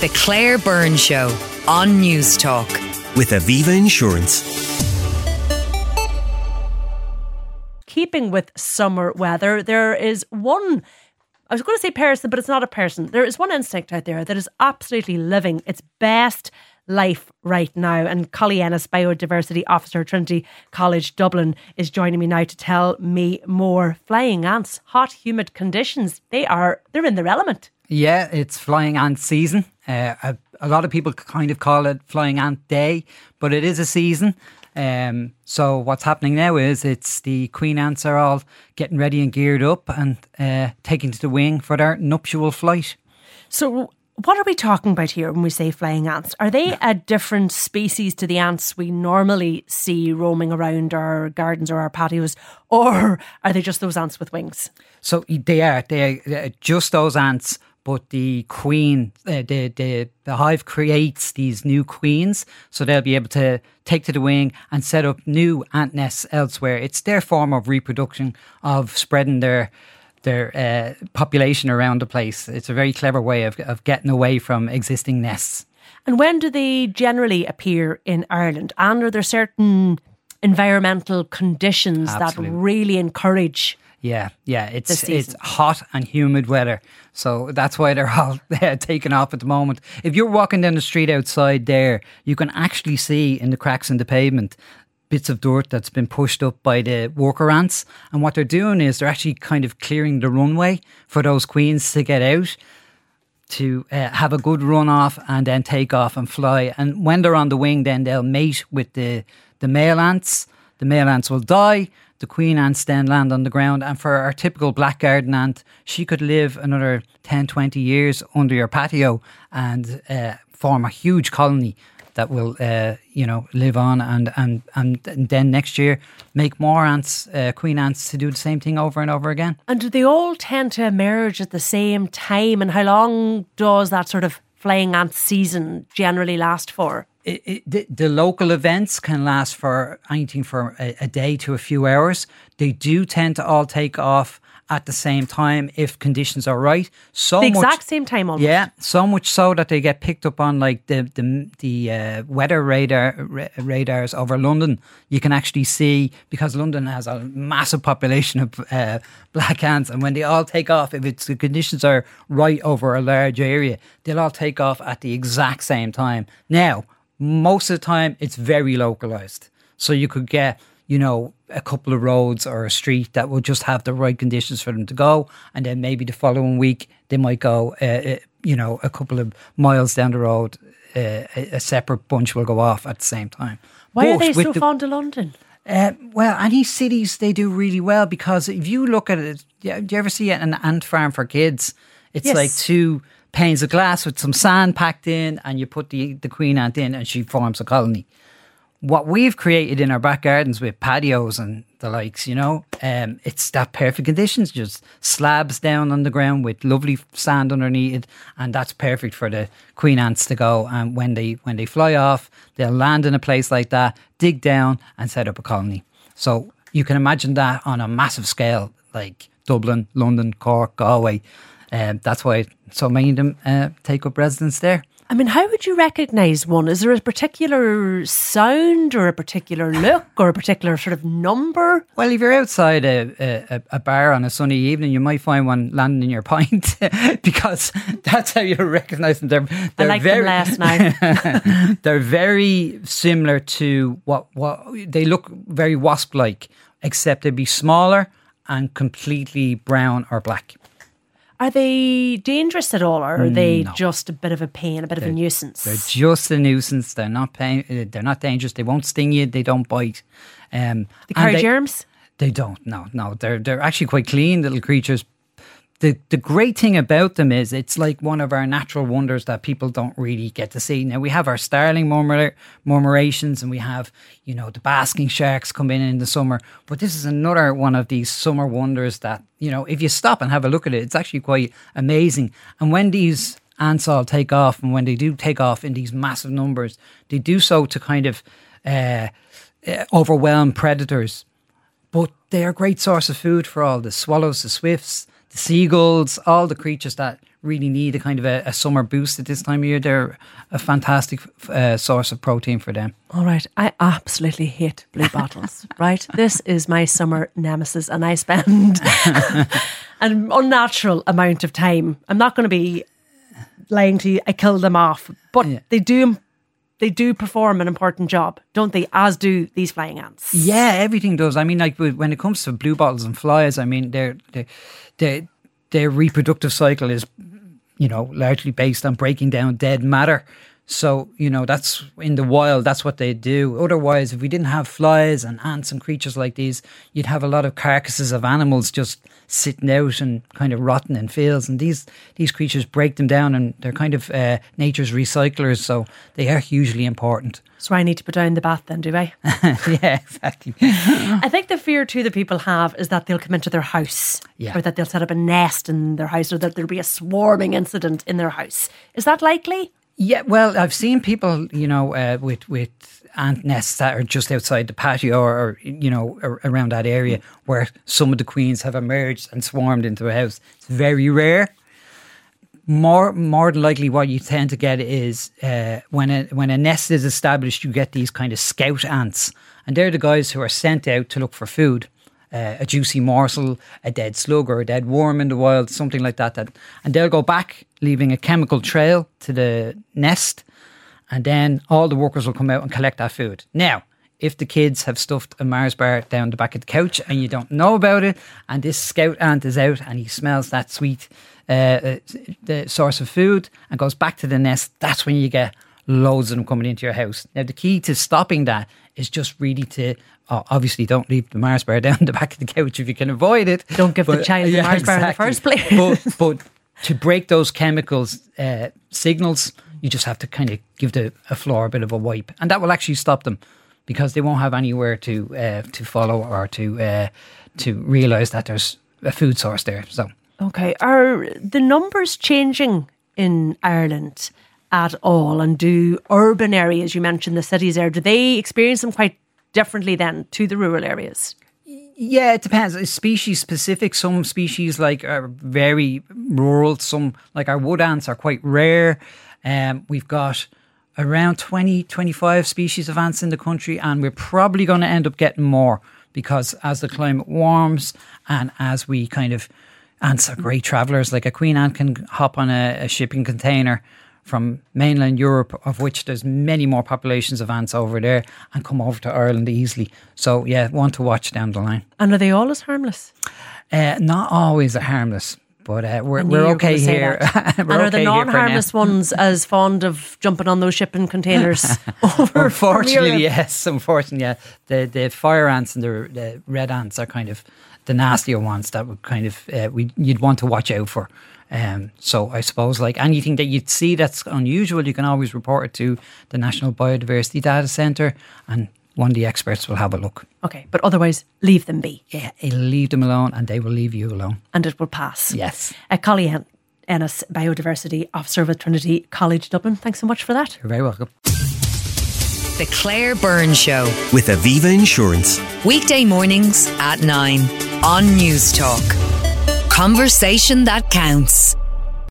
The Claire Byrne Show on News Talk. With Aviva Insurance. Keeping with summer weather, there is one, I was going to say person, but it's not a person. There is one insect out there that is absolutely living its best life right now. And Collie Ennis, Biodiversity Officer at Trinity College Dublin, is joining me now to tell me more. Flying ants, hot, humid conditions, they're in their element. Yeah, it's flying ant season. A lot of people kind of call it flying ant day, but it is a season. So what's happening now is it's the queen ants are all getting ready and geared up and taking to the wing for their nuptial flight. So what are we talking about here when we say flying ants? Are they a different species to the ants we normally see roaming around our gardens or our patios, or are they just those ants with wings? So they are just those ants. But the queen, the hive creates these new queens, so they'll be able to take to the wing and set up new ant nests elsewhere. It's their form of reproduction, of spreading their population around the place. It's a very clever way of getting away from existing nests. And when do they generally appear in Ireland? And are there certain environmental conditions Absolutely. that really encourage? Yeah, it's hot and humid weather, so that's why they're all taking off at the moment. If you're walking down the street outside there, you can actually see in the cracks in the pavement bits of dirt that's been pushed up by the worker ants, and what they're doing is they're actually kind of clearing the runway for those queens to get out, to have a good run off and then take off and fly. And when they're on the wing, then they'll mate with the male ants. The male ants will die. The queen ants then land on the ground, and for our typical black garden ant, she could live another 10, 20 years under your patio and form a huge colony that will, live on and then next year make more ants, queen ants, to do the same thing over and over again. And do they all tend to emerge at the same time? And how long does that sort of flying ant season generally last for? The local events can last for anything from a day to a few hours. They do tend to all take off at the same time if conditions are right. Same time almost. Yeah, so much so that they get picked up on like the weather radars over London. You can actually see, because London has a massive population of black ants, and when they all take off, if the conditions are right over a large area, they'll all take off at the exact same time. Now, most of the time, it's very localised. So you could get, a couple of roads or a street that will just have the right conditions for them to go. And then maybe the following week, they might go, a couple of miles down the road, a separate bunch will go off at the same time. Why are they so fond of London? Well, any cities, they do really well, because if you look at it, do you ever see an ant farm for kids? It's yes. like two panes of glass with some sand packed in, and you put the queen ant in and she forms a colony. What we've created in our back gardens with patios and the likes, it's that perfect conditions, just slabs down on the ground with lovely sand underneath it, and that's perfect for the queen ants to go. And when they fly off, they'll land in a place like that, dig down and set up a colony. So you can imagine that on a massive scale, like Dublin, London, Cork, Galway. That's why so many of them take up residence there. I mean, how would you recognise one? Is there a particular sound or a particular look or a particular sort of number? Well, if you're outside a bar on a sunny evening, you might find one landing in your pint because that's how you recognise them. They're I like them last night. They're very similar to what they look very wasp-like, except they'd be smaller and completely brown or black. Are they dangerous at all, or are they just a bit of a pain, a bit of a nuisance? They're just a nuisance. They're not they're not dangerous. They won't sting you. They don't bite. They carry germs? They don't. No. They're actually quite clean little creatures. The great thing about them is it's like one of our natural wonders that people don't really get to see. Now, we have our starling murmurations, and we have, the basking sharks come in the summer. But this is another one of these summer wonders that, if you stop and have a look at it, it's actually quite amazing. And when these ants all take off, and when they do take off in these massive numbers, they do so to kind of overwhelm predators. But they are a great source of food for all the swallows, the swifts, the seagulls, all the creatures that really need a kind of a summer boost at this time of year. They're a fantastic source of protein for them. All right, I absolutely hate blue bottles, right? This is my summer nemesis, and I spend an unnatural amount of time. I'm not going to be lying to you, I kill them off, but they do perform an important job, don't they? As do these flying ants. Yeah, everything does. I mean, like when it comes to blue bottles and flies, I mean, their reproductive cycle is, largely based on breaking down dead matter. So, that's in the wild, that's what they do. Otherwise, if we didn't have flies and ants and creatures like these, you'd have a lot of carcasses of animals just sitting out and kind of rotting in fields. And these creatures break them down, and they're kind of nature's recyclers. So they are hugely important. So I need to put down the bath then, do I? Yeah, exactly. I think the fear too that people have is that they'll come into their house, or that they'll set up a nest in their house, or that there'll be a swarming incident in their house. Is that likely? Yeah, well, I've seen people, with ant nests that are just outside the patio or around that area where some of the queens have emerged and swarmed into a house. It's very rare. More than likely, what you tend to get is when a nest is established, you get these kind of scout ants, and they're the guys who are sent out to look for food. A juicy morsel, a dead slug or a dead worm in the wild, something like that. And they'll go back, leaving a chemical trail to the nest, and then all the workers will come out and collect that food. Now, if the kids have stuffed a Mars bar down the back of the couch and you don't know about it, and this scout ant is out and he smells that sweet the source of food and goes back to the nest, that's when you get loads of them coming into your house. Now, the key to stopping that is just really to obviously don't leave the Mars bar down the back of the couch if you can avoid it. Don't give the child the Mars bar in the first place. but to break those chemicals signals, you just have to kind of give a floor a bit of a wipe, and that will actually stop them, because they won't have anywhere to follow or to realise that there's a food source there. So, okay, are the numbers changing in Ireland at all? And do urban areas, you mentioned the cities there, do they experience them quite differently then to the rural areas? Yeah, it depends. It's species specific. Some species are very rural. Some, like our wood ants, are quite rare. We've got around 25 species of ants in the country, and we're probably going to end up getting more, because as the climate warms and as we ants are great travellers. Like a queen ant can hop on a shipping container from mainland Europe, of which there's many more populations of ants over there, and come over to Ireland easily. So yeah, one to watch down the line. And are they always harmless? Not always harmless, but we're okay here. And are the non-harmless ones as fond of jumping on those shipping containers over? Unfortunately, yes. Unfortunately, yeah. The fire ants and the red ants are kind of the nastier ones that would you'd want to watch out for. So I suppose, like anything that you'd see that's unusual, you can always report it to the National Biodiversity Data Centre, and one of the experts will have a look. Okay, but otherwise, leave them be. Yeah, leave them alone, and they will leave you alone. And it will pass. Yes. Collie Ennis, Biodiversity Officer with Trinity College Dublin. Thanks so much for that. You're very welcome. The Claire Byrne Show with Aviva Insurance. Weekday mornings at 9 on News Talk. Conversation that counts.